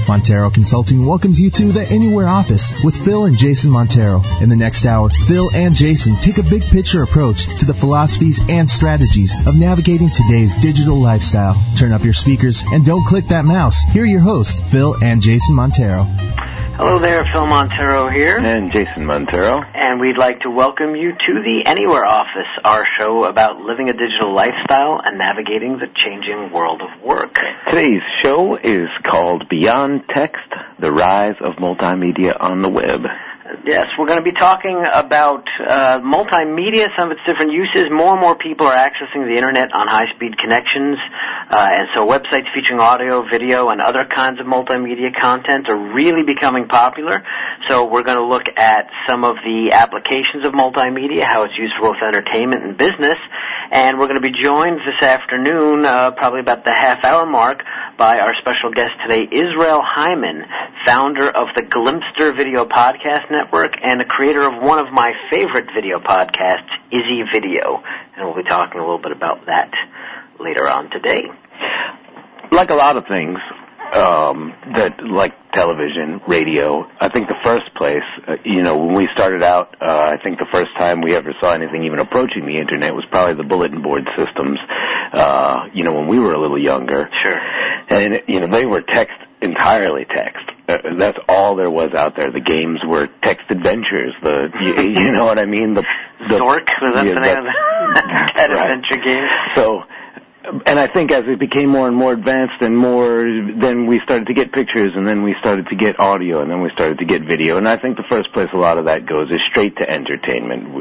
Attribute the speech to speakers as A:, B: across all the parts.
A: Montero Consulting welcomes you to the Anywhere office with Phil and Jason Montero. In the next hour, Phil and Jason take a big picture approach to the philosophies and strategies of navigating today's digital lifestyle. Turn up your speakers and don't click that mouse. Here are your hosts, Phil and Jason Montero.
B: Hello there, Phil Montero here.
C: And Jason Montero.
B: And we'd like to welcome you to the Anywhere office, our show about living a digital lifestyle and navigating the changing world of work.
C: Today's show is called Beyond Text, the Rise of Multimedia on the Web.
B: Yes, we're going to be talking about multimedia, some of its different uses. More and more people are accessing the Internet on high-speed connections, and so websites featuring audio, video, and other kinds of multimedia content are really becoming popular. So we're going to look at some of the applications of multimedia, how it's used for both entertainment and business, and we're going to be joined this afternoon, probably about the half-hour mark, by our special guest today, Israel Hyman, founder of the Glimpster Video Podcast Network and the creator of one of my favorite video podcasts, Izzy Video. And we'll be talking a little bit about that later on today.
C: Like a lot of things, like television, radio, I think the first place, when we started out, I think the first time we ever saw anything even approaching the Internet was probably the bulletin board systems, when we were a little younger.
B: Sure.
C: And, they were entirely text. That's all there was out there. The games were text adventures. You know what I mean?
B: Zork, was that the name of that adventure game?
C: So, and I think as it became more and more advanced and more, then we started to get pictures, and then we started to get audio, and then we started to get video. And I think the first place a lot of that goes is straight to entertainment.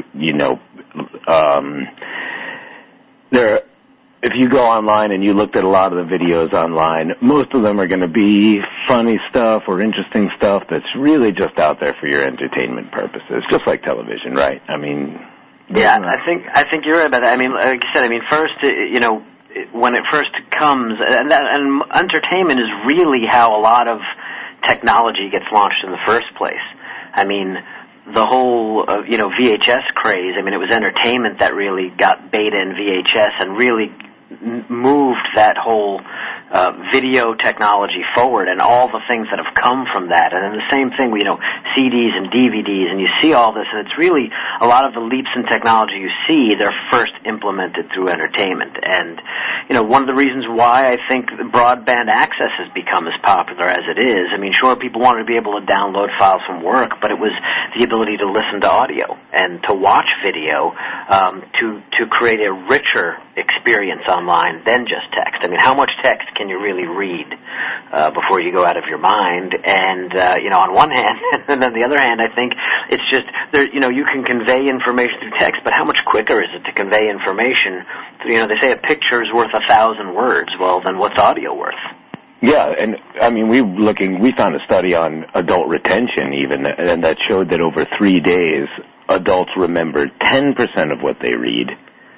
C: If you go online and you looked at a lot of the videos online, most of them are going to be funny stuff or interesting stuff that's really just out there for your entertainment purposes, just like television, right? I mean,
B: yeah, I think you're right about that. I mean, like you said, first, when it first comes, and entertainment is really how a lot of technology gets launched in the first place. I mean, the whole, VHS craze, it was entertainment that really got beta and VHS and really moved that whole video technology forward and all the things that have come from that. And then the same thing, CDs and DVDs, and you see all this, and it's really a lot of the leaps in technology you see, they're first implemented through entertainment. And, one of the reasons why I think broadband access has become as popular as it is, sure, people wanted to be able to download files from work, but it was the ability to listen to audio and to watch video, to create a richer experience online than just text. How much text can you really read before you go out of your mind? And on one hand, and on the other hand, I think it's just there. You can convey information through text, but how much quicker is it to convey information? They say a picture is worth 1,000 words. Well, then what's audio worth?
C: Yeah, and we found a study on adult retention even, and that showed that over 3 days, adults remember 10% of what they read,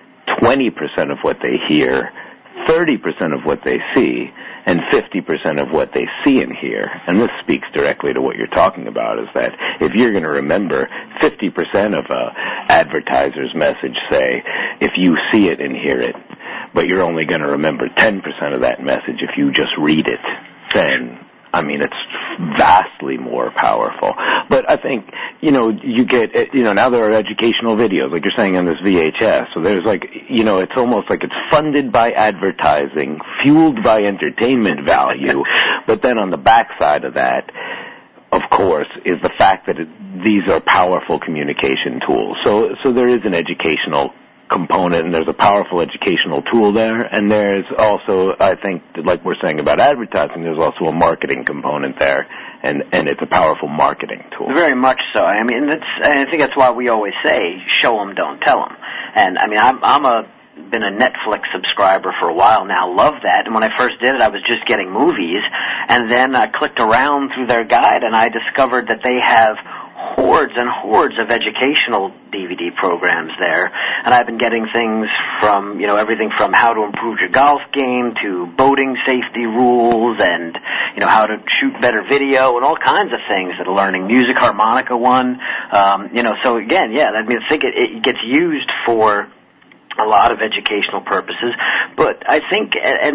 C: 20% of what they hear, 30% of what they see, and 50% of what they see and hear. And this speaks directly to what you're talking about, is that if you're going to remember 50% of a advertiser's message, say, if you see it and hear it, but you're only going to remember 10% of that message if you just read it, then, it's vastly more powerful. But I think, you get, now there are educational videos, like you're saying on this VHS. So there's it's almost like it's funded by advertising, fueled by entertainment value. But then on the backside of that, of course, is the fact that these are powerful communication tools. So there is an educational component, and there's a powerful educational tool there, and there's also, I think, like we're saying about advertising, there's also a marketing component there, and it's a powerful marketing tool.
B: Very much so. I think that's why we always say, show them, don't tell them. And I'm been a Netflix subscriber for a while now, love that, and when I first did it, I was just getting movies, and then I clicked around through their guide, and I discovered that they have hordes and hordes of educational DVD programs there, and I've been getting things from, everything from how to improve your golf game to boating safety rules and, how to shoot better video and all kinds of things that are learning. Music harmonica one, so again, yeah, I think it gets used for a lot of educational purposes. But I think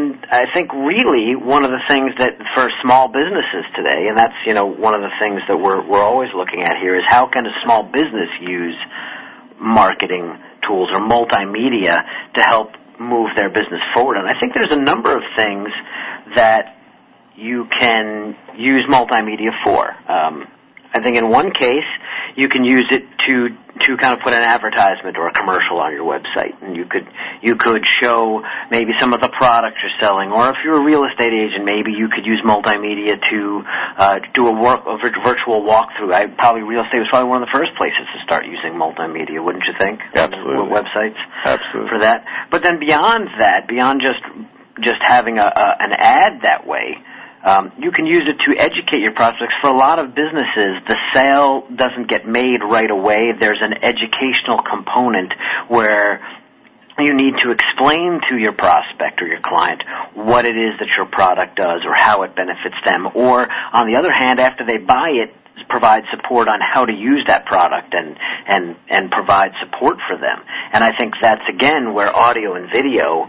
B: really one of the things that for small businesses today, and that's, one of the things that we're always looking at here, is how can a small business use marketing tools or multimedia to help move their business forward. And I think there's a number of things that you can use multimedia for. I think in one case, you can use it to kind of put an advertisement or a commercial on your website, and you could show maybe some of the products you're selling, or if you're a real estate agent, maybe you could use multimedia to do a virtual walkthrough. Real estate was probably one of the first places to start using multimedia, wouldn't you think?
C: Absolutely.
B: Websites.
C: Absolutely.
B: For that. But then beyond that, beyond just having an ad that way, you can use it to educate your prospects. For a lot of businesses, the sale doesn't get made right away. There's an educational component where you need to explain to your prospect or your client what it is that your product does or how it benefits them. Or, on the other hand, after they buy it, provide support on how to use that product and provide support for them. And I think that's, again, where audio and video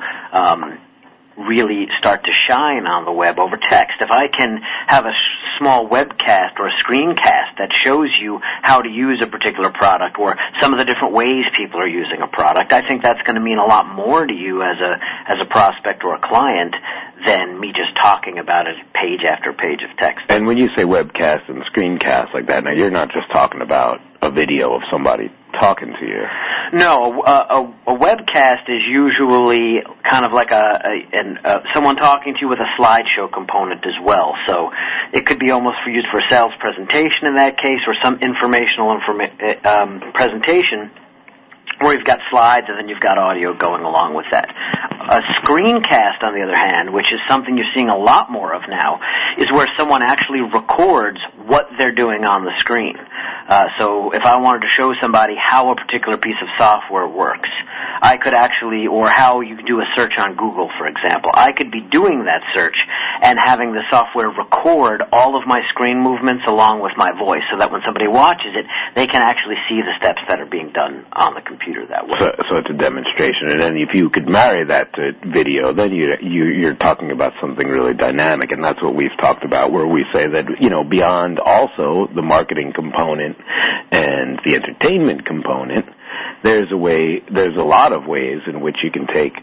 B: really start to shine on the web over text. If I can have a small webcast or a screencast that shows you how to use a particular product or some of the different ways people are using a product, I think that's going to mean a lot more to you as a prospect or a client than me just talking about it page after page of text.
C: And when you say webcast and screencast like that, now you're not just talking about a video of somebody talking to you.
B: No, a webcast is usually kind of like someone talking to you with a slideshow component as well. So it could be almost used for a sales presentation in that case, or some informational presentation where you've got slides and then you've got audio going along with that. A screencast, on the other hand, which is something you're seeing a lot more of now, is where someone actually records what they're doing on the screen. So if I wanted to show somebody how a particular piece of software works, I could actually, or how you can do a search on Google, for example, I could be doing that search and having the software record all of my screen movements along with my voice, so that when somebody watches it, they can actually see the steps that are being done on the computer that way.
C: So it's a demonstration, and then if you could marry that to video, then you're talking about something really dynamic, and that's what we've talked about, where we say that, beyond also the marketing component and the entertainment component, there's a lot of ways in which you can take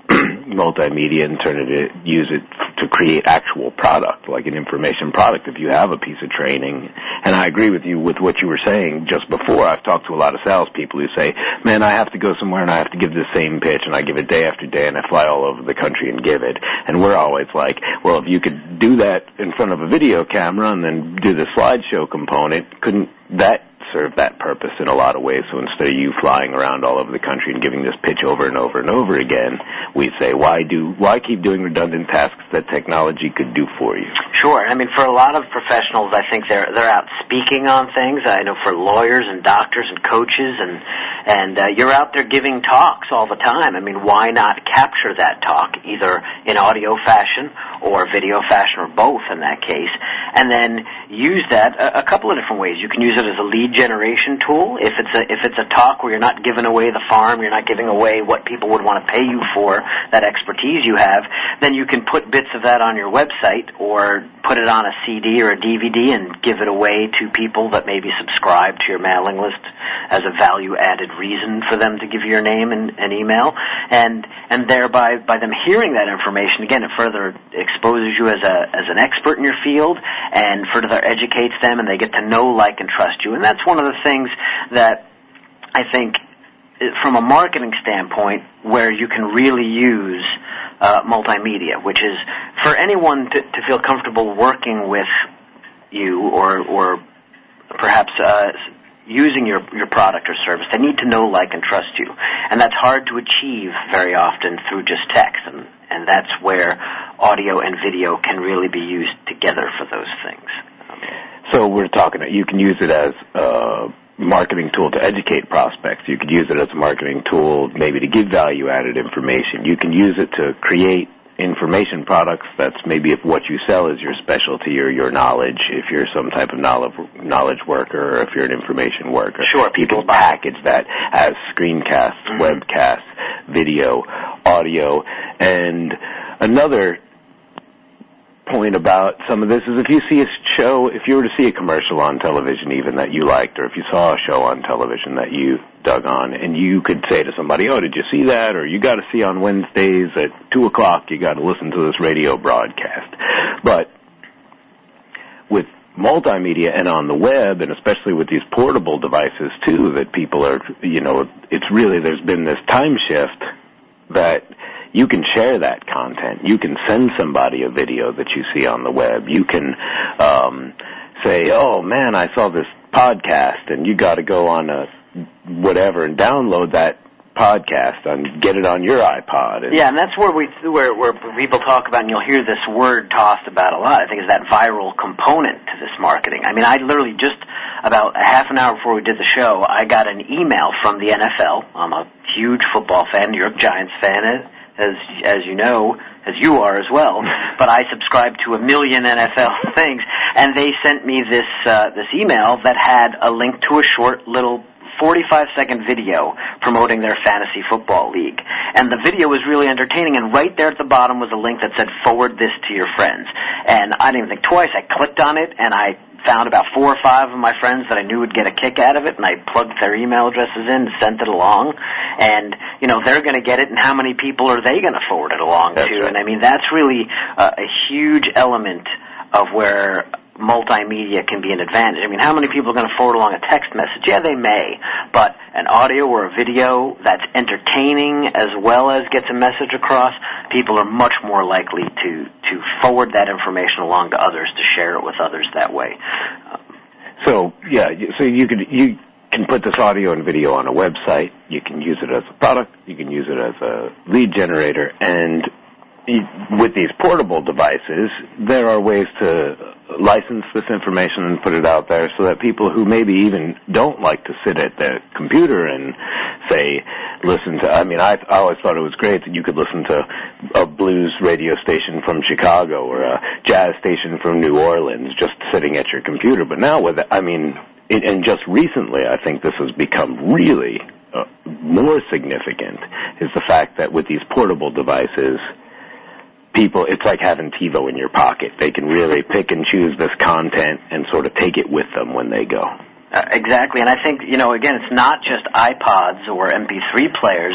C: multimedia and use it to create actual product, like an information product if you have a piece of training. And I agree with you with what you were saying just before. I've talked to a lot of salespeople who say, man, I have to go somewhere and I have to give the same pitch, and I give it day after day, and I fly all over the country and give it. And we're always like, well, if you could do that in front of a video camera and then do the slideshow component, couldn't that serve that purpose in a lot of ways? So instead of you flying around all over the country and giving this pitch over and over and over again, we say, why keep doing redundant tasks that technology could do for you?
B: Sure. I mean, for a lot of professionals, I think they're out speaking on things. I know for lawyers and doctors and coaches, and you're out there giving talks all the time. I mean, why not capture that talk either in audio fashion or video fashion, or both in that case, and then use that a couple of different ways. You can use it as a lead generation tool. If it's a talk where you're not giving away the farm, you're not giving away what people would want to pay you for, that expertise you have, then you can put bits of that on your website or put it on a CD or a DVD and give it away to people that maybe subscribe to your mailing list as a value-added reason for them to give you your name and email. And thereby, by them hearing that information, again, it further exposes you as an expert in your field and further educates them, and they get to know, like, and trust you. And that's one of the things that I think, from a marketing standpoint, where you can really use multimedia, which is for anyone to feel comfortable working with you or perhaps using your product or service. They need to know, like, and trust you. And that's hard to achieve very often through just text. And that's where audio and video can really be used together for those things.
C: So we're talking, you can use it as a marketing tool to educate prospects. You could use it as a marketing tool maybe to give value-added information. You can use it to create information products. That's maybe if what you sell is your specialty or your knowledge, if you're some type of knowledge worker, or if you're an information worker.
B: Sure,
C: people package that as screencasts, webcasts, video, audio. And another point about some of this is if you see a show, if you were to see a commercial on television even that you liked, or if you saw a show on television that you dug on, and you could say to somebody, oh, did you see that? Or you got to see on Wednesdays at 2 o'clock, you got to listen to this radio broadcast. But with multimedia and on the web, and especially with these portable devices too, that people are, it's really, there's been this time shift that you can share that content. You can send somebody a video that you see on the web. You can say, oh, man, I saw this podcast, and you got to go on a whatever and download that podcast and get it on your iPod.
B: And that's where where people talk about, and you'll hear this word tossed about a lot, I think, is that viral component to this marketing. I mean, I literally just about a half an hour before we did the show, I got an email from the NFL. I'm a huge football fan, New York Giants fan, as you know, as you are as well, but I subscribe to a million NFL things, and they sent me this email that had a link to a short little 45-second video promoting their fantasy football league. And the video was really entertaining, and right there at the bottom was a link that said, forward this to your friends. And I didn't even think twice. I clicked on it, and I found about 4 or 5 of my friends that I knew would get a kick out of it, and I plugged their email addresses in, sent it along, and, they're going to get it, and how many people are they going to forward it along to?
C: Right.
B: And, I mean, that's really a huge element of where multimedia can be an advantage. I mean, how many people are going to forward along a text message? Yeah, they may, but an audio or a video that's entertaining as well as gets a message across, people are much more likely to forward that information along to others, to share it with others that way.
C: So you can put this audio and video on a website. You can use it as a product. You can use it as a lead generator. And with these portable devices, there are ways to license this information and put it out there so that people who maybe even don't like to sit at the computer and, say, listen to, I always thought it was great that you could listen to a blues radio station from Chicago or a jazz station from New Orleans just sitting at your computer. But now and just recently, I think this has become really more significant, is the fact that with these portable devices, people, it's like having TiVo in your pocket. They can really pick and choose this content and sort of take it with them when they go.
B: Exactly, and I think, again, it's not just iPods or MP3 players,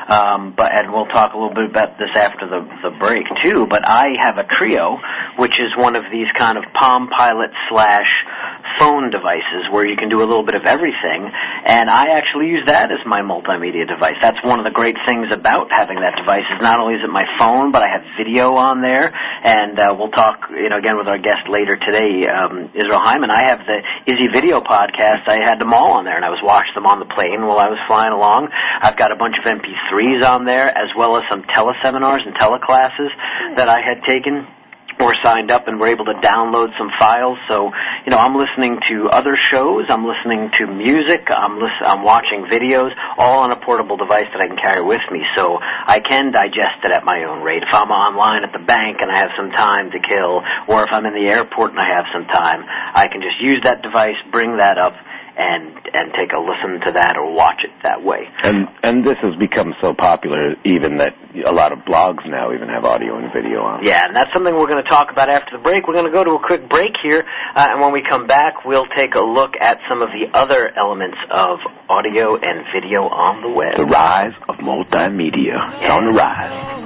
B: and we'll talk a little bit about this after the break, too, but I have a Trio, which is one of these kind of Palm Pilot / phone devices where you can do a little bit of everything, and I actually use that as my multimedia device. That's one of the great things about having that device, is not only is it my phone, but I have video on there, and we'll talk, again with our guest later today, Israel Hyman. I have the Izzy Video podcast. I had them all on there, and I was watching them on the plane while I was flying along. I've got a bunch of MP3s on there, as well as some teleseminars and teleclasses that I had taken or signed up and were able to download some files. So, I'm listening to other shows, I'm listening to music, I'm watching videos, all on a portable device that I can carry with me. So I can digest it at my own rate. If I'm online at the bank and I have some time to kill, or if I'm in the airport and I have some time, I can just use that device, bring that up, and take a listen to that or watch it that way.
C: And this has become so popular even that a lot of blogs now even have audio and video on.
B: Yeah, and that's something we're going to talk about after the break. We're going to go to a quick break here, and when we come back, we'll take a look at some of the other elements of audio and video on the web.
C: The rise of multimedia. It's on the rise.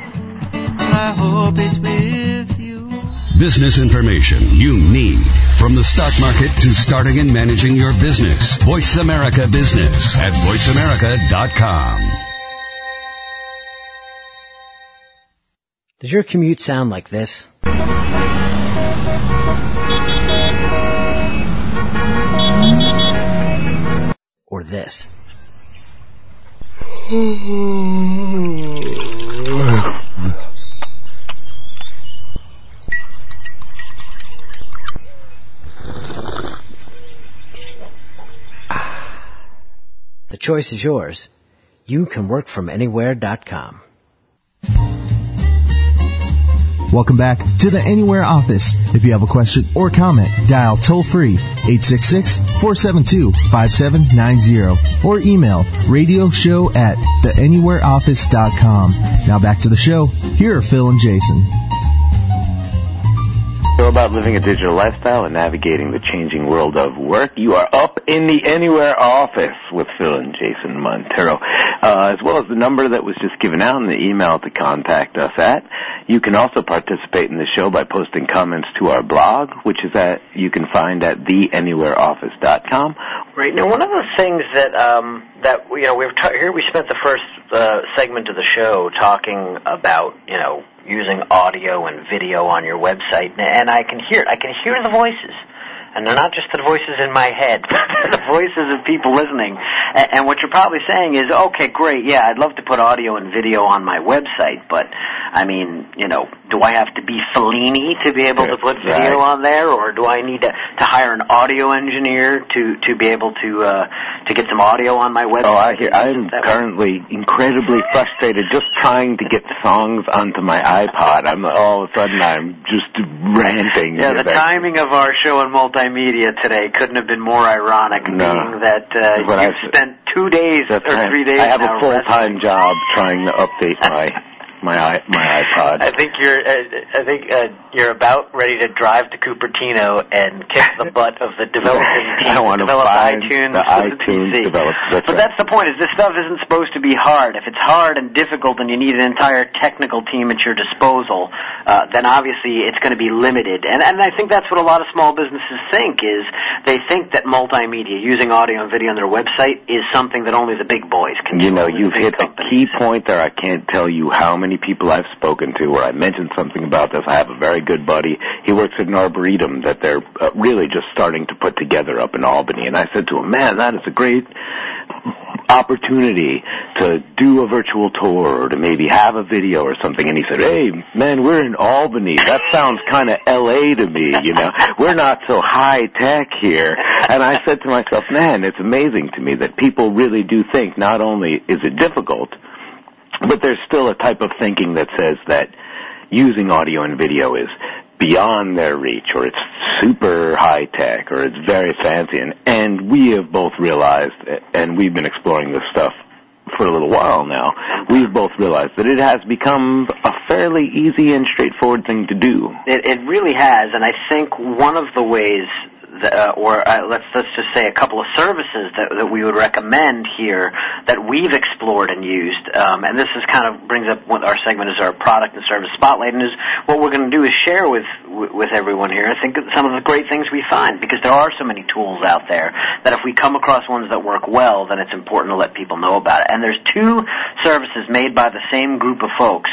D: I hope it's with you.
E: Business information you need. From the stock market to starting and managing your business. Voice America Business at voiceamerica.com.
F: Does your commute sound like this? Or this? The choice is yours. You can work from anywhere.com.
A: Welcome back to the Anywhere office. If you have a question or comment, dial toll-free 866-472-5790 or email radioshow@theanywhereoffice.com. Now back to the show. Here are Phil and Jason.
C: So about living a digital lifestyle and navigating the changing world of work, you are up in the Anywhere office with Phil and Jason Montero, as well as the number that was just given out and the email to contact us at. You can also participate in the show by posting comments to our blog, which is you can find at theanywhereoffice.com.
B: Right. Now, one of the things that here we spent the first segment of the show talking about, using audio and video on your website, and I can hear the voices. And they're not just the voices in my head, but the voices of people listening. And what you're probably saying is, okay, great, yeah, I'd love to put audio and video on my website, but, I mean, do I have to be Fellini to be able to put video on there, or do I need to hire an audio engineer to be able to get some audio on my website?
C: Oh, I'm currently incredibly frustrated just trying to get songs onto my iPod. All of a sudden I'm just ranting.
B: Yeah, the timing of our show in multimedia today couldn't have been more ironic, being that you've spent 2 days or 3 days.
C: I have a full-time job trying to update my iPod.
B: I think you're about ready to drive to Cupertino and kick the butt of the developing team.
C: I want to
B: develop
C: find
B: iTunes
C: the iTunes developers.
B: But that's the point. Is this stuff isn't supposed to be hard. If it's hard and difficult, and you need an entire technical team at your disposal, then obviously it's going to be limited. And I think that's what a lot of small businesses think. Is they think that multimedia, using audio and video on their website, is something that only the big boys can do.
C: You've hit the key point there. I can't tell you how many people I've spoken to where I mentioned something about this. I have a very good buddy. He works at an arboretum that they're really just starting to put together up in Albany. And I said to him, man, that is a great opportunity to do a virtual tour or to maybe have a video or something. And he said, hey, man, we're in Albany. That sounds kind of L.A. to me, We're not so high-tech here. And I said to myself, man, it's amazing to me that people really do think not only is it difficult, but there's still a type of thinking that says that using audio and video is beyond their reach, or it's super high-tech, or it's very fancy. And we have both realized, and we've been exploring this stuff for a little while now, we've both realized that it has become a fairly easy and straightforward thing to do.
B: It really has, and I think one of the ways let's just say a couple of services that we would recommend here that we've explored and used, and this is kind of brings up what our segment is, our product and service spotlight, and is what we're going to do is share with everyone here, I think, some of the great things we find, because there are so many tools out there that if we come across ones that work well, then it's important to let people know about it. And there's two services made by the same group of folks,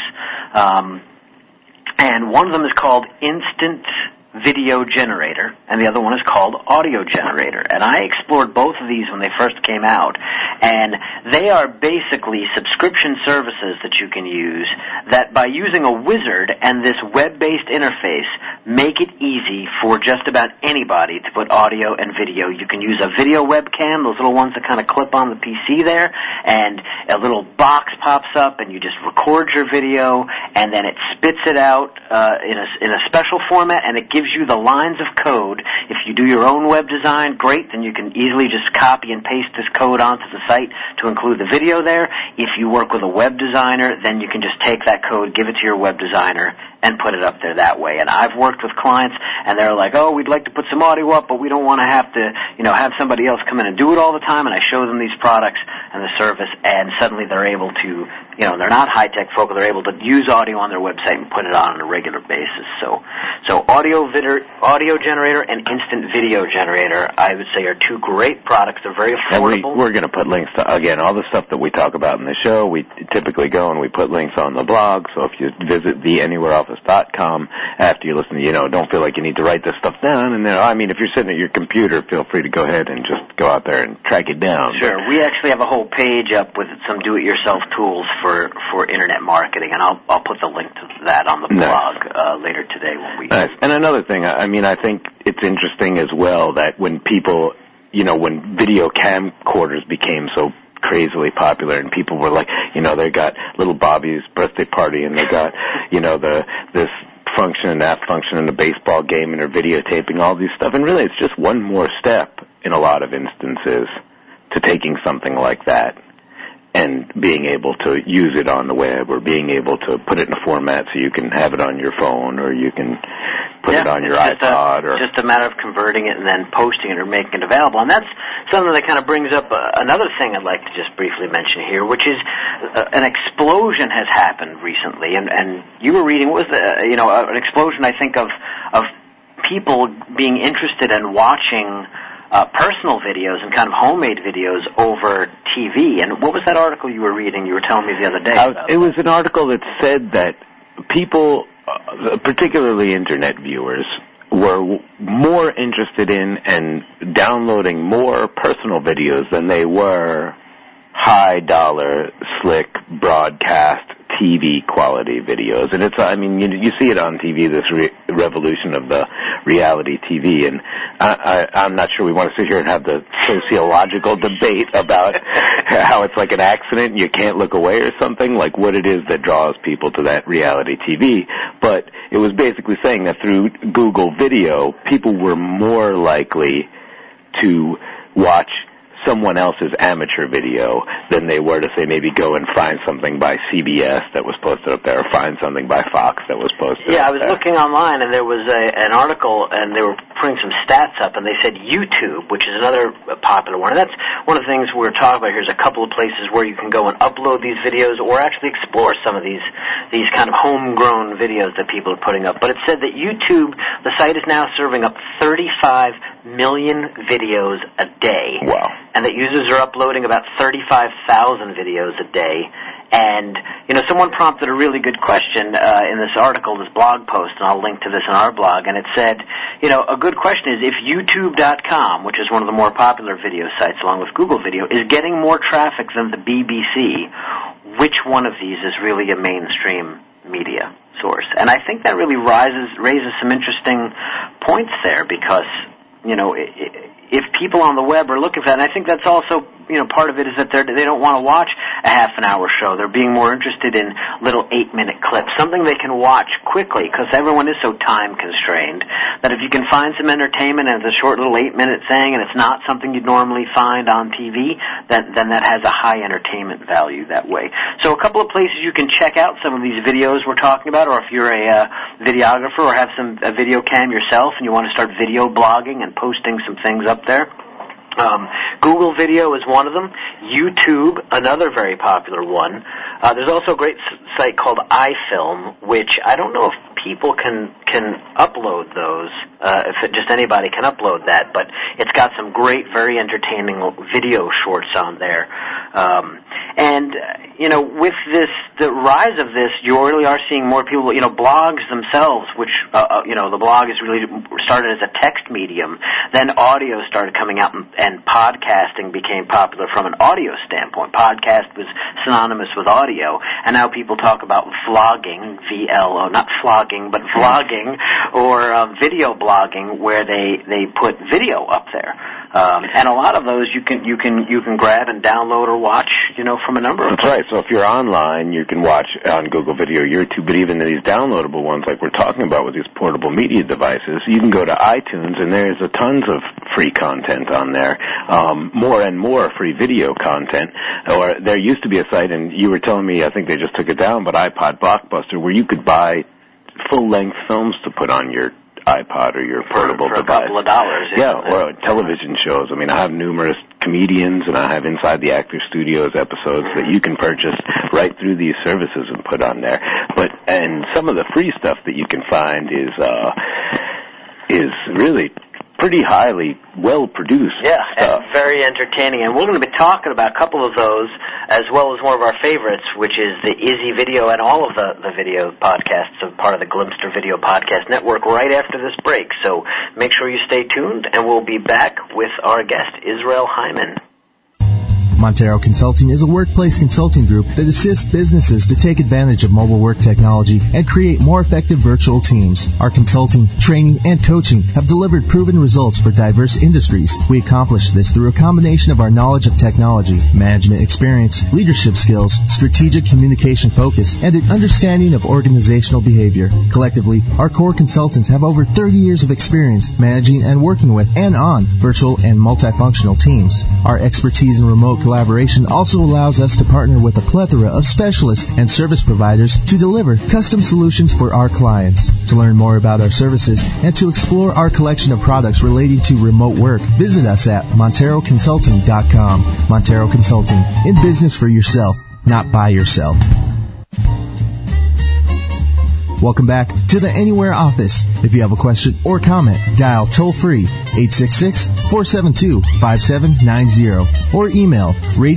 B: and one of them is called Instant Video Generator, and the other one is called Audio Generator. And I explored both of these when they first came out, and they are basically subscription services that you can use that, by using a wizard and this web-based interface, make it easy for just about anybody to put audio and video. You can use a video webcam, those little ones that kind of clip on the PC there, and a little box pops up, and you just record your video, and then it spits it out in a special format, and it gives you the lines of code. If you do your own web design, great, then you can easily just copy and paste this code onto the site to include the video there. If you work with a web designer, then you can just take that code, give it to your web designer, and put it up there that way. And I've worked with clients, and they're like, oh, we'd like to put some audio up, but we don't want to have to, have somebody else come in and do it all the time. And I show them these products and the service, and suddenly they're able to, they're not high-tech folk, they're able to use audio on their website and put it on a regular basis. So Audio Generator and Instant Video Generator, I would say, are two great products. They're very affordable.
C: And we're going to put links to, again, all the stuff that we talk about in the show. We typically go and we put links on the blog. So if you visit theanywhereoffice.com after you listen, don't feel like you need to write this stuff down. And then, if you're sitting at your computer, feel free to go ahead and just go out there and track it down.
B: Sure. We actually have a whole page up with some do-it-yourself tools for internet marketing, and I'll put the link to that on the blog later today when we.
C: Nice. And another thing, I think it's interesting as well that when people, when video camcorders became so crazily popular, and people were like, they got little Bobby's birthday party, and they got, this function and that function in a baseball game, and they're videotaping all these stuff. And really, it's just one more step in a lot of instances to taking something like that and being able to use it on the web, or being able to put it in a format so you can have it on your phone, or you can put it on your iPod.
B: It's just a matter of converting it and then posting it or making it available. And that's something that kind of brings up another thing I'd like to just briefly mention here, which is an explosion has happened recently. And you were reading, what was an explosion, I think, of people being interested in watching personal videos and kind of homemade videos over TV. And what was that article you were reading? You were telling me the other day.
C: It was an article that said that people, particularly internet viewers, were more interested in and downloading more personal videos than they were high-dollar, slick, broadcast, TV-quality videos. And it's, I mean, you see it on TV, this revolution of the reality TV, and I'm not sure we want to sit here and have the sociological debate about how it's like an accident and you can't look away or something, like what it is that draws people to that reality TV. But it was basically saying that through Google Video, people were more likely to watch someone else's amateur video than they were to, say, maybe go and find something by CBS that was posted up there, or find something by Fox that was posted up there.
B: Yeah, I was looking online, and there was an article, and they were putting some stats up, and they said YouTube, which is another popular one. And that's one of the things we're talking about here, is a couple of places where you can go and upload these videos or actually explore some of these kind of homegrown videos that people are putting up. But it said that YouTube, the site is now serving up 35 million videos a day.
C: Wow.
B: And that users are uploading about 35,000 videos a day. And, someone prompted a really good question in this article, this blog post, and I'll link to this on our blog, and it said, a good question is, if YouTube.com, which is one of the more popular video sites along with Google Video, is getting more traffic than the BBC, which one of these is really a mainstream media source? And I think that really raises some interesting points there, because, if people on the web are looking for that, and I think that's also, part of it is that they don't want to watch a half-an-hour show. They're being more interested in little 8-minute clips, something they can watch quickly, because everyone is so time-constrained that if you can find some entertainment and it's a short little 8-minute thing and it's not something you'd normally find on TV, then that has a high entertainment value that way. So a couple of places you can check out some of these videos we're talking about, or if you're a videographer or have a video cam yourself and you want to start video blogging and posting some things up there. Google Video is one of them. YouTube, another very popular one. There's also a great site called iFilm, which I don't know if people can upload those, if just anybody can upload that, but it's got some great, very entertaining video shorts on there. With the rise of this, you really are seeing more people, blogs themselves, which, the blog is really started as a text medium. Then audio started coming out, and podcasting became popular from an audio standpoint. Podcast was synonymous with audio, and now people talk about vlogging, not flogging, but vlogging, or video blogging, where they put video up there. And a lot of those you can grab and download or watch, from a number of places.
C: That's right. So if you're online, you can watch on Google Video, YouTube, but even these downloadable ones like we're talking about with these portable media devices, you can go to iTunes, and there's tons of free content on there, more and more free video content. Or there used to be a site, and you were telling me, I think they just took it down, but iPod Blockbuster, where you could buy full-length films to put on your iPod or your portable
B: device.
C: For a couple
B: of dollars.
C: Yeah, or television shows. I mean, I have numerous comedians, and I have Inside the Actor Studios episodes that you can purchase right through these services and put on there. And some of the free stuff that you can find is really pretty highly well-produced stuff.
B: And very entertaining. And we're going to be talking about a couple of those, as well as one of our favorites, which is the Izzy Video and all of the video podcasts of part of the Glimpster Video Podcast Network right after this break. So make sure you stay tuned, and we'll be back with our guest, Israel Hyman.
A: Montero Consulting is a workplace consulting group that assists businesses to take advantage of mobile work technology and create more effective virtual teams. Our consulting, training, and coaching have delivered proven results for diverse industries. We accomplish this through a combination of our knowledge of technology, management experience, leadership skills, strategic communication focus, and an understanding of organizational behavior. Collectively, our core consultants have over 30 years of experience managing and working with and on virtual and multifunctional teams. Our expertise in remote collaboration also allows us to partner with a plethora of specialists and service providers to deliver custom solutions for our clients. To learn more about our services and to explore our collection of products relating to remote work, visit us at MonteroConsulting.com. Montero Consulting, in business for yourself, not by yourself. Welcome back to the Anywhere office. If you have a question or comment, dial toll-free 866-472-5790 or email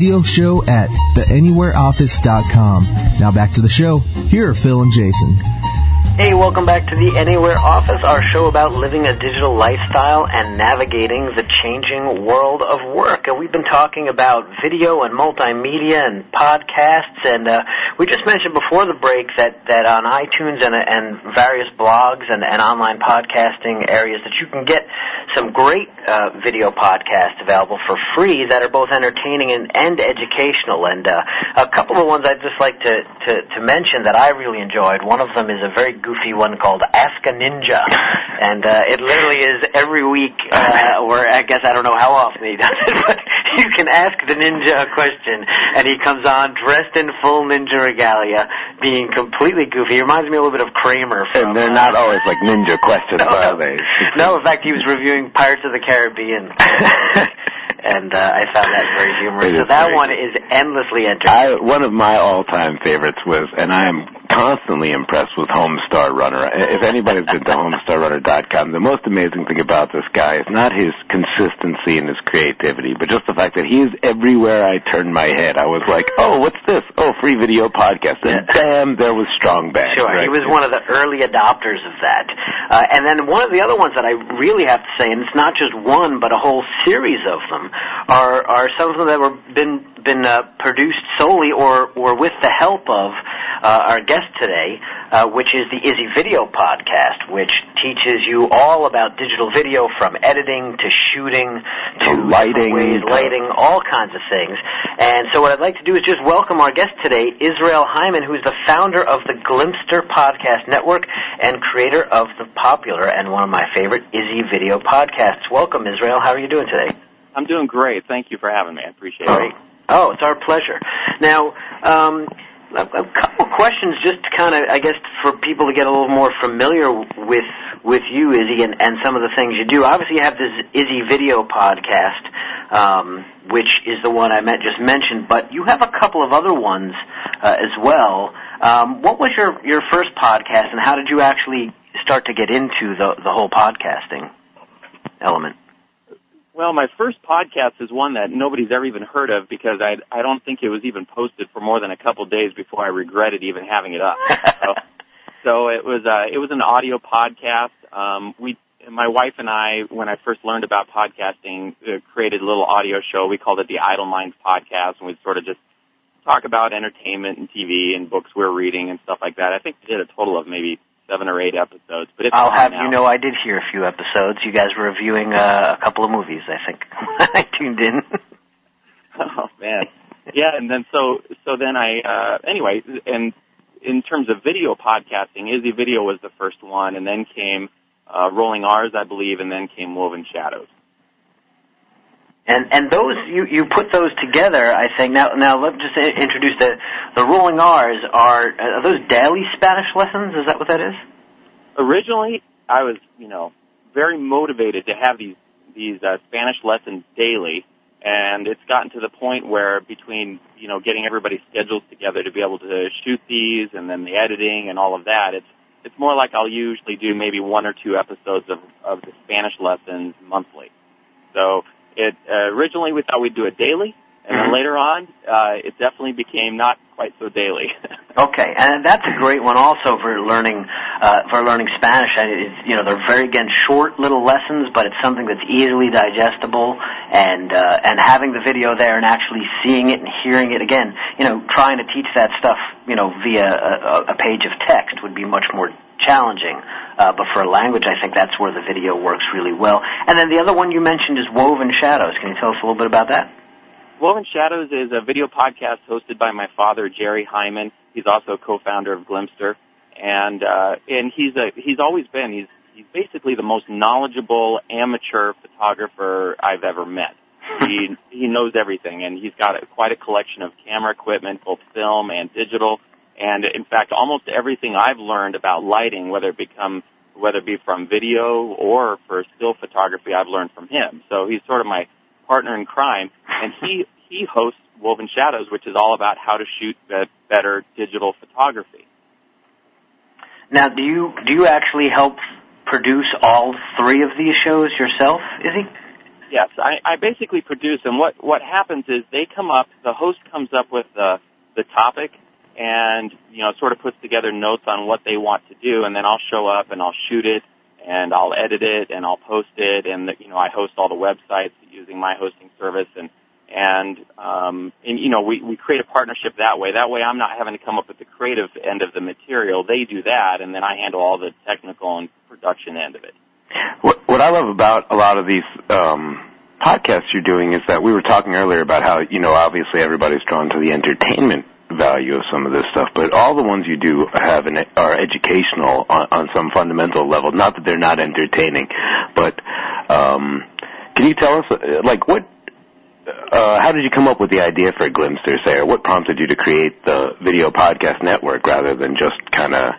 A: radioshow@theanywhereoffice.com. Now back to the show. Here are Phil and Jason.
B: Hey, welcome back to the Anywhere Office, our show about living a digital lifestyle and navigating the changing world of work. And we've been talking about video and multimedia and podcasts, and we just mentioned before the break that on iTunes and various blogs and online podcasting areas that you can get some great video podcasts available for free that are both entertaining and educational. And a couple of ones I'd just like to mention that I really enjoyed. One of them is a very goofy one called Ask a Ninja, and it literally is every week, or I guess I don't know how often he does it, but you can ask the ninja a question, and he comes on dressed in full ninja regalia, being completely goofy. He reminds me a little bit of Kramer.
C: And they're not always like ninja questions, are they?
B: No, in fact, he was reviewing Pirates of the Caribbean. And I found that very humorous. So that one is endlessly entertaining.
C: One of my all-time favorites was, and I am constantly impressed with Homestar Runner. If anybody's been to HomestarRunner.com, the most amazing thing about this guy is not his consistency and his creativity, but just the fact that he is everywhere I turned my head. I was like, oh, what's this? Oh, free video podcast. And bam, there was Strong Bag.
B: Sure, right? He was one of the early adopters of that. And then one of the other ones that I really have to say, and it's not just one, but a whole series of them, are some of them that were been produced solely or with the help of our guest today, which is the Izzy Video Podcast, which teaches you all about digital video, from editing to shooting to lighting, all kinds of things. And so what I'd like to do is just welcome our guest today, Israel Hyman, who's the founder of the Glimpster Podcast Network and creator of the popular and one of my favorite Izzy Video Podcasts. Welcome, Israel. How are you doing today?
G: I'm doing great. Thank you for having me. I appreciate it.
B: Oh, it's our pleasure. Now, a couple of questions just to kind of, I guess, for people to get a little more familiar with you, Izzy, and some of the things you do. Obviously, you have this Izzy Video Podcast, which is the one I just mentioned, but you have a couple of other ones as well. What was your first podcast, and how did you actually start to get into the whole podcasting element?
G: Well, my first podcast is one that nobody's ever even heard of, because I don't think it was even posted for more than a couple of days before I regretted even having it up. So it was an audio podcast. My wife and I, when I first learned about podcasting, created a little audio show. We called it the Idle Minds Podcast, and we'd sort of just talk about entertainment and TV and books we're reading and stuff like that. I think we did a total of maybe 7 or 8 episodes, but I'll have
B: you know I did hear a few episodes. You guys were reviewing a couple of movies, I think. I tuned in.
G: Oh man, yeah. And then so then anyway. And in terms of video podcasting, Izzy Video was the first one, and then came Rolling R's, I believe, and then came Woven Shadows.
B: And those you put those together, I think. Now let's just introduce the Rolling R's. Are those daily Spanish lessons? Is that what that is?
G: Originally, I was very motivated to have these Spanish lessons daily, and it's gotten to the point where between getting everybody's schedules together to be able to shoot these, and then the editing and all of that, it's more like I'll usually do maybe 1 or 2 episodes of the Spanish lessons monthly. So originally we thought we'd do it daily, And then later on, it definitely became not quite so daily.
B: Okay, and that's a great one also for learning Spanish. They're very, again, short little lessons, but it's something that's easily digestible, and having the video there and actually seeing it and hearing it again, trying to teach that stuff, via a page of text would be much more challenging. But for a language, I think that's where the video works really well. And then the other one you mentioned is Woven Shadows. Can you tell us a little bit about that?
G: Woven Shadows is a video podcast hosted by my father, Jerry Hyman. He's also a co-founder of Glimpster, and he's always been he's basically the most knowledgeable amateur photographer I've ever met. He knows everything, and he's got quite a collection of camera equipment, both film and digital. And in fact, almost everything I've learned about lighting, whether it be from video or for still photography, I've learned from him. So he's sort of my partner in crime, and he hosts Woven Shadows, which is all about how to shoot better digital photography. Now, do you actually help produce all three of these shows yourself, Izzy? Yes, I basically produce them. What happens is the host comes up with the topic, and sort of puts together notes on what they want to do, and then I'll show up and I'll shoot it, and I'll edit it, and I'll post it, and I host all the websites using my hosting service, and we create a partnership that way. That way I'm not having to come up with the creative end of the material. They do that, and then I handle all the technical and production end of it.
C: What I love about a lot of these podcasts you're doing is that we were talking earlier about how, obviously everybody's drawn to the entertainment value of some of this stuff, but all the ones you do are educational on some fundamental level. Not that they're not entertaining, but can you tell us, how did you come up with the idea for Glimpster, say, or what prompted you to create the video podcast network rather than just kind of,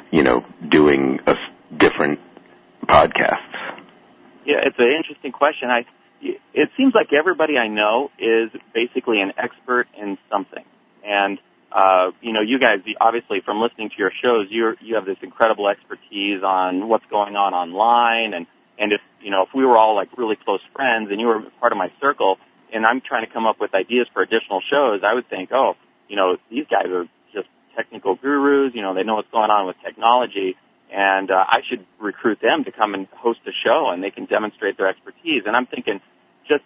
C: doing different podcasts?
G: Yeah, it's an interesting question. It seems like everybody I know is basically an expert in something. And, you guys, obviously, from listening to your shows, you have this incredible expertise on what's going on online. And if we were all, really close friends and you were part of my circle, and I'm trying to come up with ideas for additional shows, I would think, these guys are just technical gurus. They know what's going on with technology. And I should recruit them to come and host a show, and they can demonstrate their expertise. And I'm thinking, just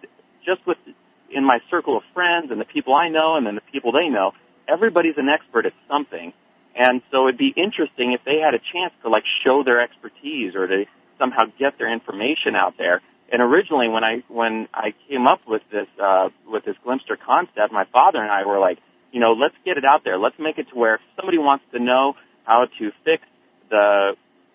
G: in my circle of friends and the people I know and then the people they know, everybody's an expert at something. And so it'd be interesting if they had a chance to show their expertise or to somehow get their information out there. And originally when I came up with this Glimpster concept, my father and I were like, let's get it out there. Let's make it to where if somebody wants to know how to fix a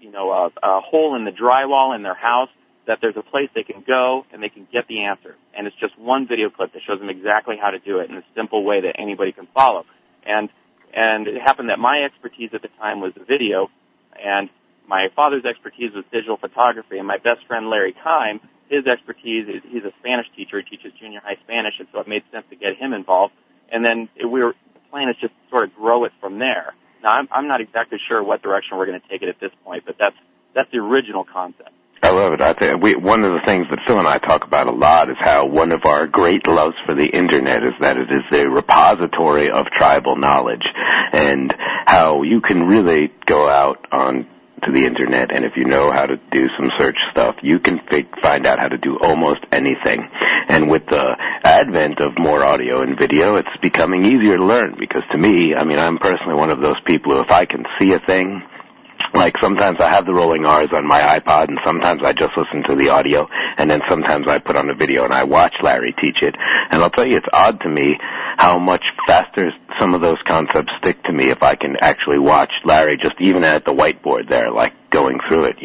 G: hole in the drywall in their house, that there's a place they can go and they can get the answer. And it's just one video clip that shows them exactly how to do it in a simple way that anybody can follow. And it happened that my expertise at the time was video, and my father's expertise was digital photography, and my best friend Larry Kime, his expertise is he's a Spanish teacher. He teaches junior high Spanish, and so it made sense to get him involved. And then the plan is just to sort of grow it from there. Now, I'm not exactly sure what direction we're going to take it at this point, but that's the original concept.
C: I love it. I think one of the things that Phil and I talk about a lot is how one of our great loves for the Internet is that it is a repository of tribal knowledge, and how you can really go out on to the Internet, and if you know how to do some search stuff, you can find out how to do almost anything. And with the advent of more audio and video, it's becoming easier to learn, because to me, I'm personally one of those people who, if I can see a thing, sometimes I have the rolling R's on my iPod, and sometimes I just listen to the audio, and then sometimes I put on a video and I watch Larry teach it. And I'll tell you, it's odd to me how much faster some of those concepts stick to me if I can actually watch Larry just even at the whiteboard there, going through it,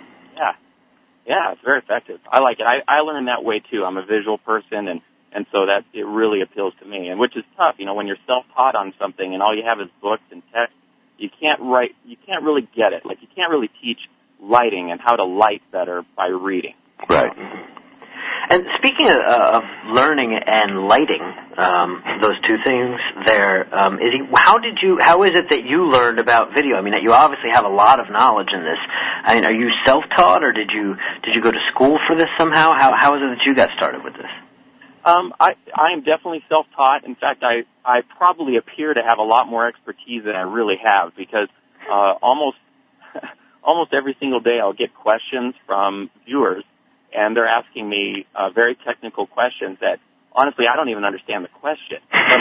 G: Yeah, it's very effective. I like it. I learned that way too. I'm a visual person, and so that it really appeals to me, and which is tough, when you're self-taught on something and all you have is books and text. You can't really get it. You can't really teach lighting and how to light better by reading.
C: Right.
B: And speaking of learning and lighting, those two things there, how is it that you learned about video? You obviously have a lot of knowledge in this. Are you self-taught, or did you go to school for this somehow? How is it that you got started with this?
G: I am definitely self-taught. In fact, I probably appear to have a lot more expertise than I really have, because almost every single day I'll get questions from viewers, and they're asking me very technical questions that, honestly, I don't even understand the question.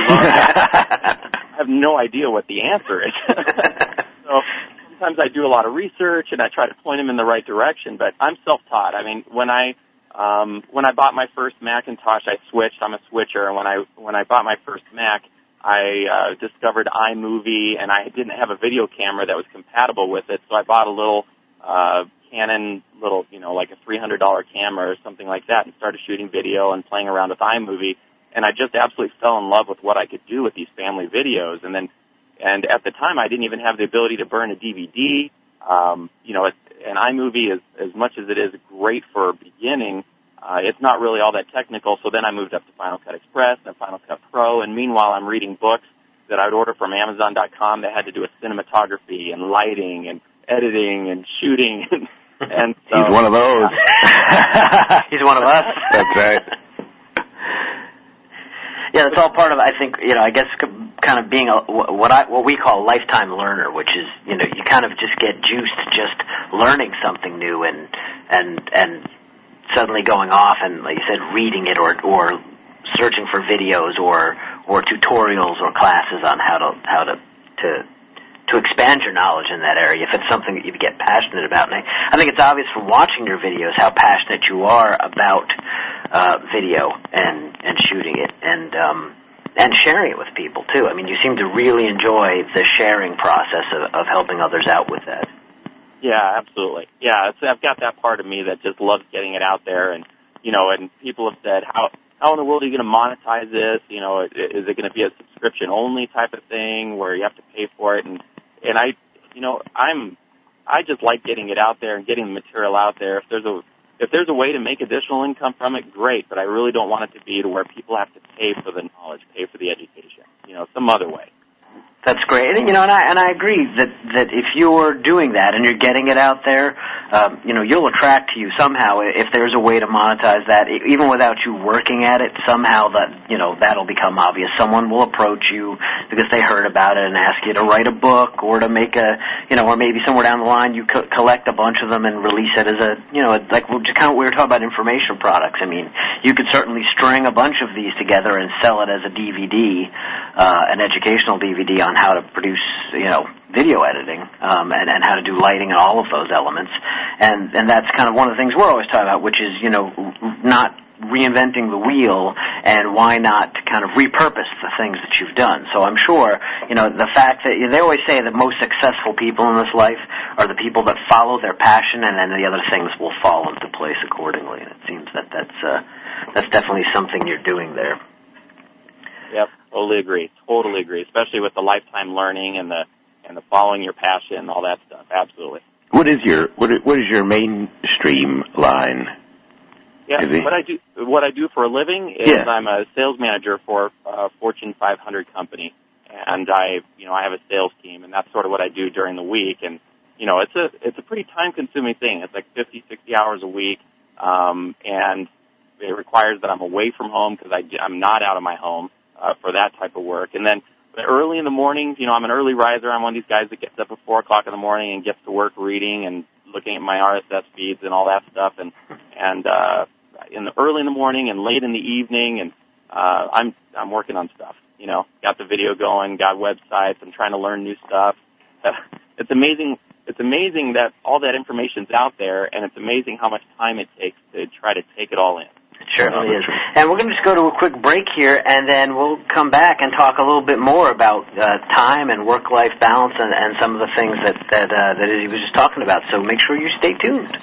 G: I have no idea what the answer is. So sometimes I do a lot of research, and I try to point them in the right direction, but I'm self-taught. I mean, when I bought my first Macintosh, I switched. I'm a switcher, and when I bought my first Mac, I discovered iMovie, and I didn't have a video camera that was compatible with it, so I bought a little Canon, like a $300 camera or something like that, and started shooting video and playing around with iMovie, and I just absolutely fell in love with what I could do with these family videos. And at the time, I didn't even have the ability to burn a DVD. And iMovie is, as much as it is great for beginning, it's not really all that technical. So then I moved up to Final Cut Express and Final Cut Pro, and meanwhile I'm reading books that I would order from Amazon.com that had to do with cinematography and lighting and editing and shooting. And so,
C: he's one of those.
B: He's one of us.
C: That's right.
B: Yeah, that's all part of, I think, I guess kind of being what we call a lifetime learner, which is, you kind of just get juiced just learning something new and suddenly going off and, like you said, reading it or searching for videos or tutorials or classes on how to expand your knowledge in that area if it's something that you get passionate about. And I think it's obvious from watching your videos how passionate you are about video and shooting it and sharing it with people too. I mean, you seem to really enjoy the sharing process of helping others out with that.
G: Yeah, absolutely. Yeah, I've got that part of me that just loves getting it out there, and and people have said, how in the world are you going to monetize this? Is it going to be a subscription only type of thing where you have to pay for it? And I just like getting it out there and getting the material out there. If there's a way to make additional income from it, great, but I really don't want it to be to where people have to pay for the knowledge, pay for the education, some other way.
B: That's great. And I agree that if you're doing that and you're getting it out there, you'll attract to you somehow if there's a way to monetize that, even without you working at it, somehow that'll become obvious. Someone will approach you because they heard about it and ask you to write a book or to make or maybe somewhere down the line you collect a bunch of them and release it as like we were talking about information products. I mean, you could certainly string a bunch of these together and sell it as a DVD, an educational DVD on how to produce, video editing, and how to do lighting and all of those elements. And that's kind of one of the things we're always talking about, which is, not reinventing the wheel, and why not kind of repurpose the things that you've done. So I'm sure, the fact that they always say the most successful people in this life are the people that follow their passion, and then the other things will fall into place accordingly. And it seems that that's definitely something you're doing there.
G: Yep, totally agree, especially with the lifetime learning and the following your passion and all that stuff. Absolutely.
C: What is your mainstream line?
G: Yeah, what I do for a living is I'm a sales manager for a Fortune 500 company, and I have a sales team, and that's sort of what I do during the week. And it's a pretty time-consuming thing. It's like 50, 60 hours a week, and it requires that I'm away from home because I'm not out of my home for that type of work. And then early in the mornings, I'm an early riser. I'm one of these guys that gets up at 4 o'clock in the morning and gets to work reading and looking at my RSS feeds and all that stuff. And early in the morning and late in the evening, and I'm working on stuff. Got the video going, got websites. I'm trying to learn new stuff. It's amazing. It's amazing that all that information's out there, and it's amazing how much time it takes to try to take it all in.
B: It certainly is. And we're going to just go to a quick break here, and then we'll come back and talk a little bit more about time and work-life balance and some of the things that he was just talking about. So make sure you stay tuned.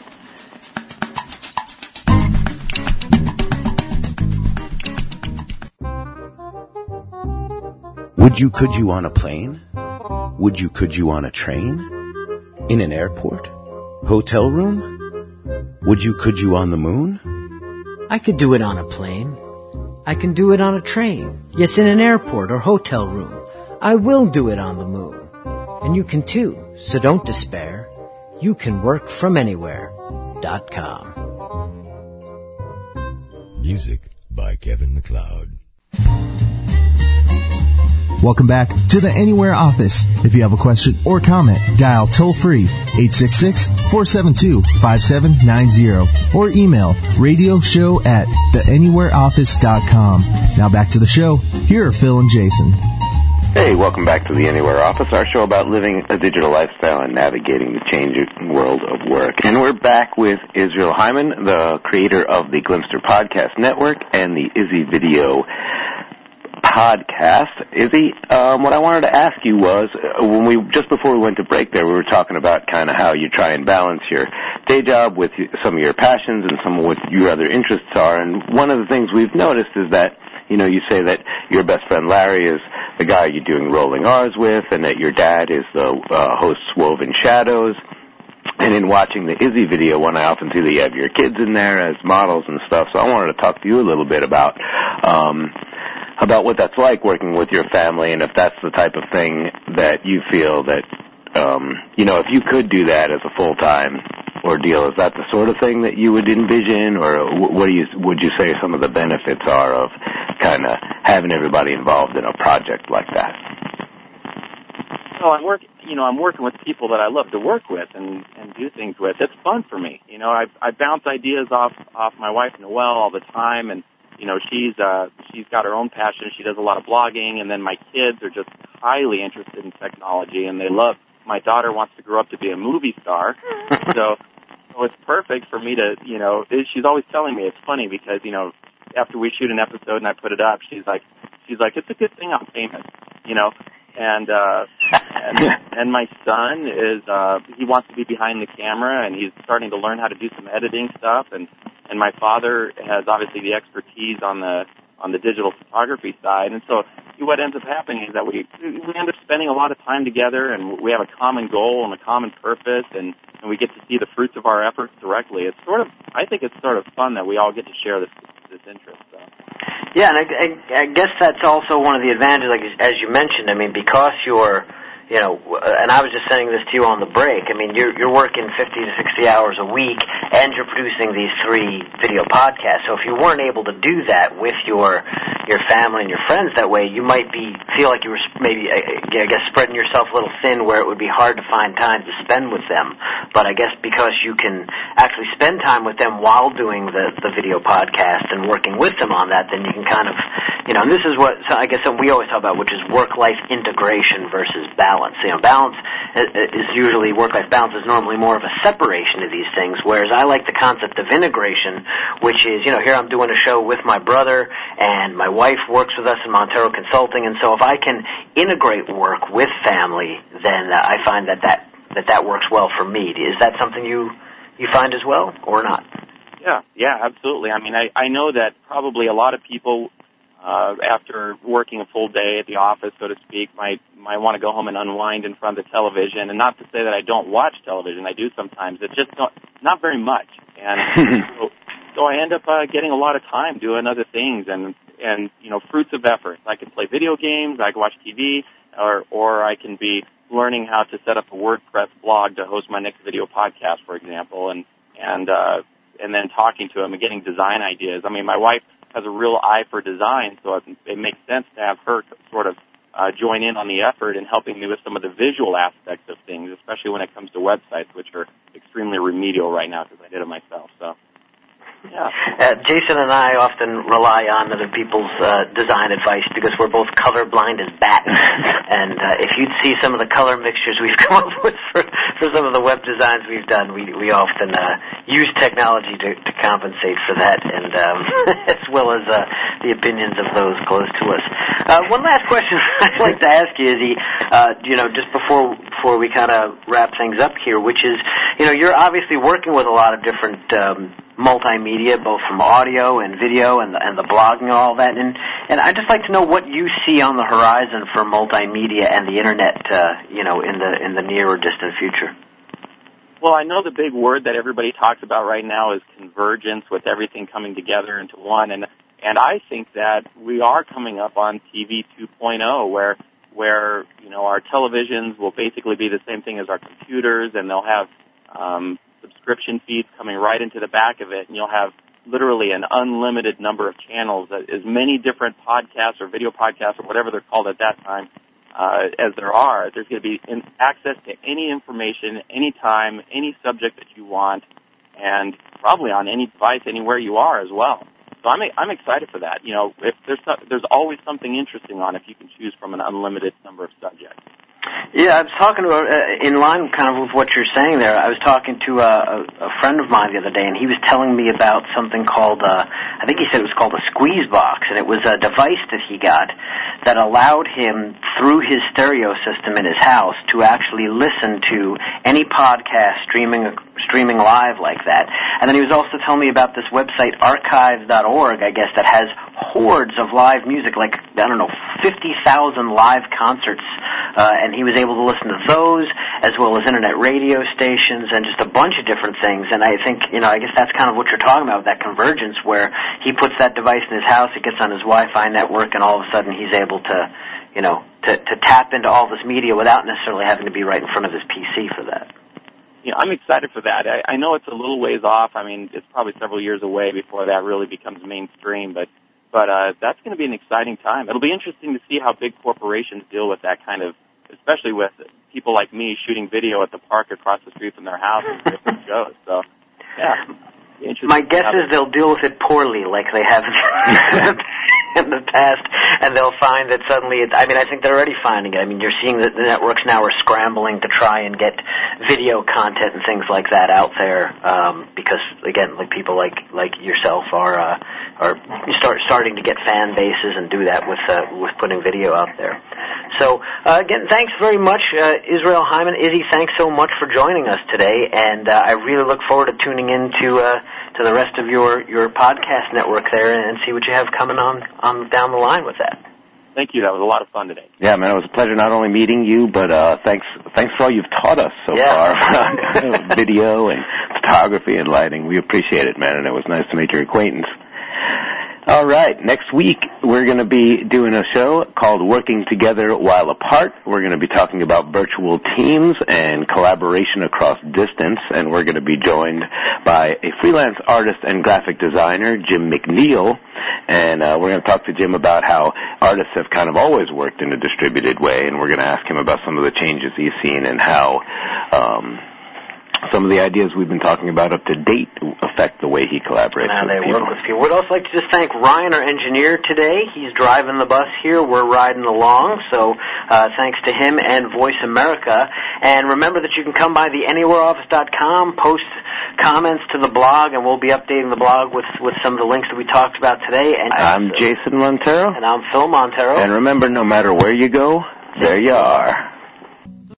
H: Could you on a plane? Could you on a train? In an airport? Hotel room? Could you on the moon?
F: I could do it on a plane. I can do it on a train. Yes, in an airport or hotel room. I will do it on the moon. And you can too, so don't despair. You can work from anywhere.com.
I: Music by Kevin MacLeod.
A: Welcome back to the Anywhere office. If you have a question or comment, dial toll-free 866-472-5790 or email radioshow@theanywhereoffice.com. Now back to the show. Here are Phil and Jason.
C: Hey, welcome back to the Anywhere Office, our show about living a digital lifestyle and navigating the changing world of work. And we're back with Israel Hyman, the creator of the Glimpster Podcast Network and the Izzy Video Podcast. Izzy, what I wanted to ask you was, just before we went to break there, we were talking about kind of how you try and balance your day job with some of your passions and some of what your other interests are. And one of the things we've noticed is that, you say that your best friend Larry is the guy you're doing Rolling R's with, and that your dad is the host Woven Shadows. And in watching the Izzy video one, I often see that you have your kids in there as models and stuff. So I wanted to talk to you a little bit about what that's like working with your family, and if that's the type of thing that you feel that, if you could do that as a full-time ordeal, is that the sort of thing that you would envision, or would you say some of the benefits are of kind of having everybody involved in a project like that?
G: So I'm working with people that I love to work with and do things with. It's fun for me. I bounce ideas off my wife Noelle all the time, and she's got her own passion. She does a lot of blogging, and then my kids are just highly interested in technology, and my daughter wants to grow up to be a movie star. So it's perfect for me to, she's always telling me, it's funny because, after we shoot an episode and I put it up, she's like, it's a good thing I'm famous, and my son he wants to be behind the camera, and he's starting to learn how to do some editing stuff, and my father has obviously the expertise on the digital photography side, and so what ends up happening is that we end up spending a lot of time together, and we have a common goal and a common purpose, and we get to see the fruits of our efforts directly. I think it's sort of fun that we all get to share this interest. So.
B: Yeah, and I guess that's also one of the advantages, like as you mentioned. I mean, because you're, and I was just saying this to you on the break. I mean, you're working 50 to 60 hours a week, and you're producing these 3 video podcasts. So if you weren't able to do that with your family and your friends that way, you might feel like you were maybe, I guess, spreading yourself a little thin, where it would be hard to find time to spend with them. But I guess because you can actually spend time with them while doing the video podcast and working with them on that, then you can kind of, and this is what I guess we always talk about, which is work-life integration versus balance. Balance is usually, work-life balance is normally more of a separation of these things, whereas I like the concept of integration, which is, here I'm doing a show with my brother, and my wife works with us in Montero Consulting, and so if I can integrate work with family, then I find that works well for me. Is that something you find as well, or not?
G: Yeah, absolutely. I mean, I know that probably a lot of people, after working a full day at the office, so to speak, might want to go home and unwind in front of the television. And not to say that I don't watch television, I do sometimes. It's just not very much. And so I end up getting a lot of time doing other things and fruits of effort. I can play video games, I can watch TV, or I can be learning how to set up a WordPress blog to host my next video podcast, for example, and then talking to him and getting design ideas. I mean, my wife has a real eye for design, so it makes sense to have her sort of join in on the effort and helping me with some of the visual aspects of things, especially when it comes to websites, which are extremely remedial right now because I did it myself. So, yeah.
B: Jason and I often rely on other people's design advice because we're both colorblind as bats. And if you'd see some of the color mixtures we've come up with for some of the web designs we've done, we often use technology to compensate for that, and as well as the opinions of those close to us. One last question I'd like to ask you, Izzy, just before we kind of wrap things up here, which is, you're obviously working with a lot of different multimedia, both from audio and video and the blogging and all that. And I'd just like to know what you see on the horizon for multimedia and the internet, in the near or distant future.
G: Well, I know the big word that everybody talks about right now is convergence, with everything coming together into one. And I think that we are coming up on TV 2.0, where our televisions will basically be the same thing as our computers, and they'll have subscription feeds coming right into the back of it, and you'll have literally an unlimited number of channels, as many different podcasts or video podcasts or whatever they're called at that time as there are. There's going to be access to any information, anytime, any subject that you want, and probably on any device, anywhere you are as well. So I'm excited for that. You know, if there's always something interesting on if you can choose from an unlimited number of subjects.
B: Yeah, I was talking to in line kind of with what you're saying there. I was talking to a friend of mine the other day, and he was telling me about something called, I think he said it was called a squeeze box, and it was a device that he got that allowed him, through his stereo system in his house, to actually listen to any podcast streaming live like that. And then he was also telling me about this website, archive.org, I guess, that has hordes of live music, like, I don't know, 50,000 live concerts, and he was able to listen to those, as well as internet radio stations, and just a bunch of different things. And I think, you know, I guess that's kind of what you're talking about, that convergence, where he puts that device in his house, it gets on his Wi-Fi network, and all of a sudden he's able to, you know, to tap into all this media without necessarily having to be right in front of his PC for that.
G: Yeah, I'm excited for that. I know it's a little ways off. I mean, it's probably several years away before that really becomes mainstream, but that's going to be an exciting time. It'll be interesting to see how big corporations deal with that kind of, especially with people like me shooting video at the park across the street from their house and different shows. So, yeah.
B: My guess is they'll deal with it poorly, like they have in the past, and they'll find that suddenly I think they're already finding it. I mean, you're seeing that the networks now are scrambling to try and get video content and things like that out there, because, again, like people like yourself are starting to get fan bases and do that with putting video out there. So, again, thanks very much, Israel Hyman. Izzy, thanks so much for joining us today, and I really look forward to tuning in to the rest of your podcast network there and see what you have coming on down the line with that.
G: Thank you. That was a lot of fun today.
C: Yeah, man, it was a pleasure not only meeting you, but thanks for all you've taught us so far. Video and photography and lighting. We appreciate it, man, and it was nice to make your acquaintance. All right, next week we're going to be doing a show called Working Together While Apart. We're going to be talking about virtual teams and collaboration across distance, and we're going to be joined by a freelance artist and graphic designer, Jim McNeil, and we're going to talk to Jim about how artists have kind of always worked in a distributed way, and we're going to ask him about some of the changes he's seen and how some of the ideas we've been talking about up to date affect the way he collaborates with people.
B: Work with people. We'd also like to just thank Ryan, our engineer, today. He's driving the bus here. We're riding along, so thanks to him and Voice America. And remember that you can come by the anywhereoffice.com, post comments to the blog, and we'll be updating the blog with some of the links that we talked about today. And
C: I'm Jason Montero.
B: And I'm Phil Montero.
C: And remember, no matter where you go, there you are.